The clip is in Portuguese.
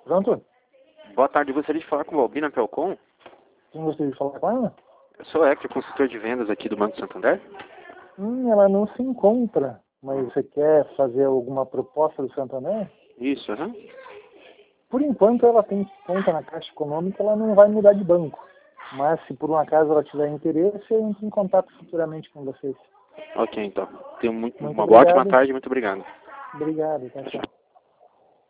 Pronto? Boa tarde, gostaria de falar com a Albina Pelcon. Quem gostaria de falar com ela? Eu sou o Hector, consultor de vendas aqui do Banco Santander. Ela não se encontra, mas você quer fazer alguma proposta do Santander? Isso, aham. Por enquanto ela tem conta na Caixa Econômica, ela não vai mudar de banco. Mas se por um acaso ela tiver interesse, eu entro em contato futuramente com vocês. Ok, então. Tenha Muito uma ótima obrigado. tarde, muito obrigado. Obrigado, tchau, tchau.